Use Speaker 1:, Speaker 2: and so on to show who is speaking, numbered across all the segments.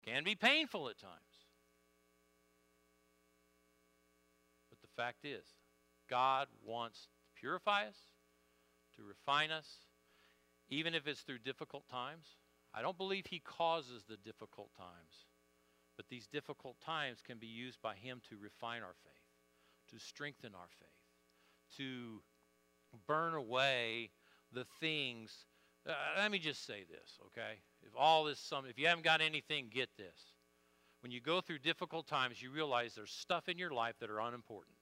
Speaker 1: Can be painful at times. But the fact is, God wants to purify us, to refine us, even if it's through difficult times. I don't believe he causes the difficult times. But these difficult times can be used by him to refine our faith, to strengthen our faith, to burn away the things. Let me just say this, okay? If you haven't got anything, get this. When you go through difficult times, you realize there's stuff in your life that are unimportant.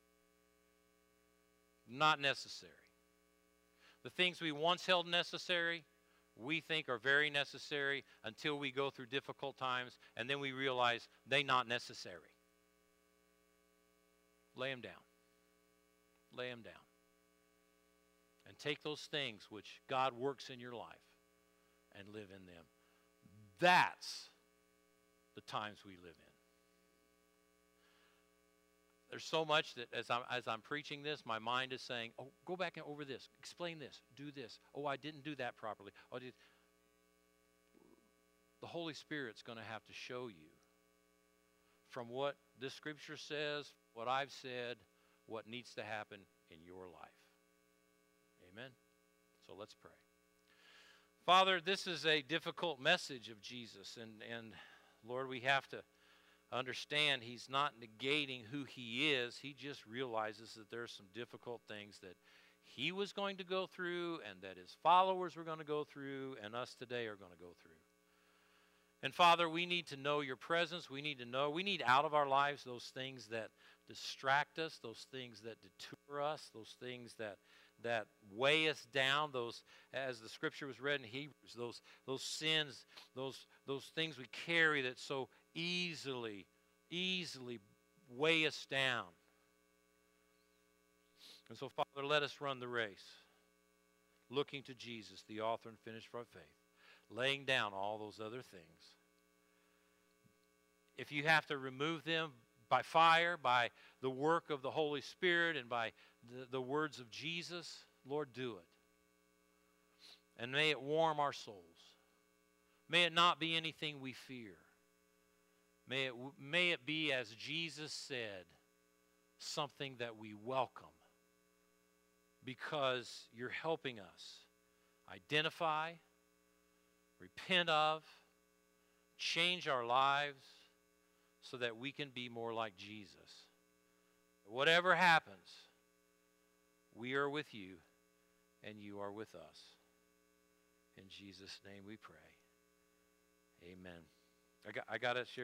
Speaker 1: Not necessary. The things we once held necessary, we think are very necessary until we go through difficult times, and then we realize they're not necessary. Lay them down. Lay them down. And take those things which God works in your life and live in them. That's the times we live in. There's so much that as I'm preaching this, my mind is saying, oh, go back and over this. Explain this. Do this. Oh, I didn't do that properly. The Holy Spirit's going to have to show you from what this scripture says, what I've said, what needs to happen in your life. Amen? So let's pray. Father, this is a difficult message of Jesus. And Lord, we have to understand he's not negating who he is. He just realizes that there's some difficult things that he was going to go through and that his followers were going to go through and us today are going to go through. And Father, we need to know your presence. We need out of our lives those things that distract us, those things that deter us, those things that weigh us down, those, as the scripture was read in Hebrews, those sins, those things we carry that so easily weigh us down. And so, Father, let us run the race, looking to Jesus, the author and finisher of our faith, laying down all those other things. If you have to remove them by fire, by the work of the Holy Spirit, and by the words of Jesus, Lord, do it. And may it warm our souls. May it not be anything we fear. May it be, as Jesus said, something that we welcome, because you're helping us identify, repent of, change our lives so that we can be more like Jesus. Whatever happens, we are with you and you are with us. In Jesus' name we pray. Amen. I got to share.